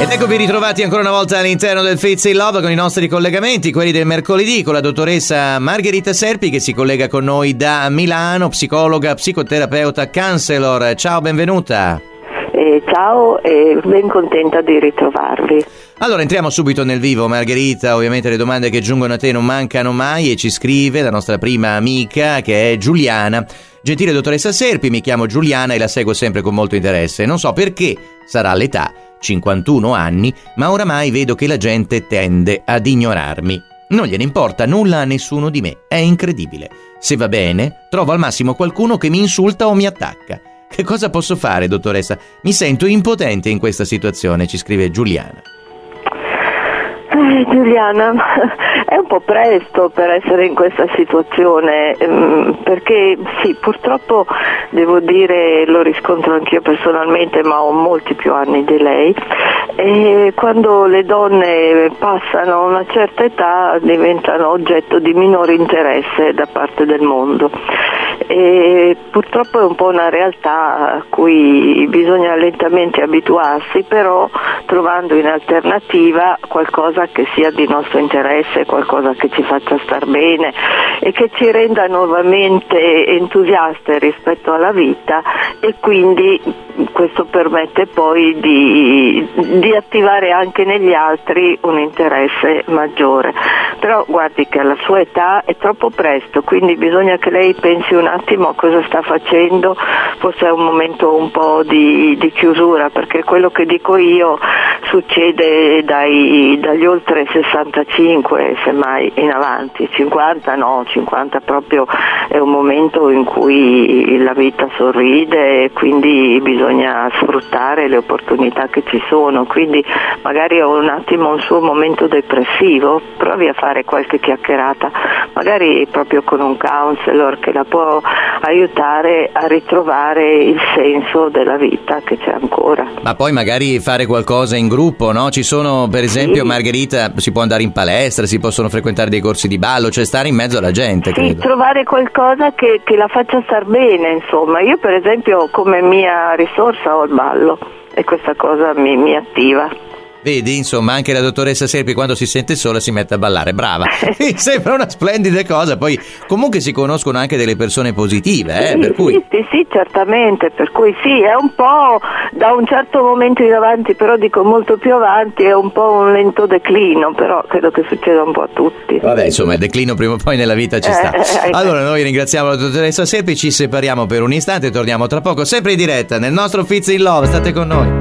Ed eccovi ritrovati ancora una volta all'interno del Fits in Love con i nostri collegamenti, quelli del mercoledì, con la dottoressa Margherita Serpi che si collega con noi da Milano, psicologa, psicoterapeuta, counselor. Ciao, benvenuta. Ciao, ben contenta di ritrovarvi. Allora entriamo subito nel vivo, Margherita. Ovviamente le domande che giungono a te non mancano mai e ci scrive la nostra prima amica che è Giuliana. Gentile dottoressa Serpi, mi chiamo Giuliana e la seguo sempre con molto interesse. Non so perché, sarà l'età, 51 anni, ma oramai vedo che la gente tende ad ignorarmi. Non gliene importa nulla a nessuno di me, è incredibile. Se va bene, trovo al massimo qualcuno che mi insulta o mi attacca. Che cosa posso fare, dottoressa? Mi sento impotente in questa situazione, ci scrive Giuliana. Giuliana, è un po' presto per essere in questa situazione, perché sì, purtroppo devo dire, lo riscontro anch'io personalmente, ma ho molti più anni di lei, e quando le donne passano una certa età diventano oggetto di minore interesse da parte del mondo. E purtroppo è un po' una realtà a cui bisogna lentamente abituarsi, però trovando in alternativa qualcosa che sia di nostro interesse, qualcosa che ci faccia star bene e che ci renda nuovamente entusiaste rispetto alla vita, e quindi questo permette poi di attivare anche negli altri un interesse maggiore. Però guardi che alla sua età è troppo presto, quindi bisogna che lei pensi un attimo a cosa sta facendo. Forse è un momento un po' di chiusura, perché quello che dico io succede dagli oltre 65, semmai in avanti. 50 no, 50 proprio è un momento in cui la vita sorride e quindi bisogna sfruttare le opportunità che ci sono. Quindi magari ho un attimo un suo momento depressivo, provi a fare qualche chiacchierata, magari proprio con un counselor che la può aiutare a ritrovare il senso della vita che c'è ancora. Ma poi magari fare qualcosa in gruppo, no? Ci sono, per esempio, sì. Margherita, si può andare in palestra, si possono frequentare dei corsi di ballo, cioè stare in mezzo alla gente, sì, credo. Trovare qualcosa che la faccia star bene, insomma. Io per esempio come mia risorsa ho il ballo e questa cosa mi attiva. Vedi, insomma, anche la dottoressa Serpi quando si sente sola si mette a ballare, brava. Mi sembra una splendida cosa. Poi comunque si conoscono anche delle persone positive, sì, per cui... Sì, certamente, per cui sì, è un po' da un certo momento in avanti, però dico molto più avanti, è un po' un lento declino, però credo che succeda un po' a tutti. Vabbè, insomma, il declino prima o poi nella vita ci sta. Allora noi ringraziamo la dottoressa Serpi, ci separiamo per un istante e torniamo tra poco, sempre in diretta nel nostro Fits in Love, state con noi.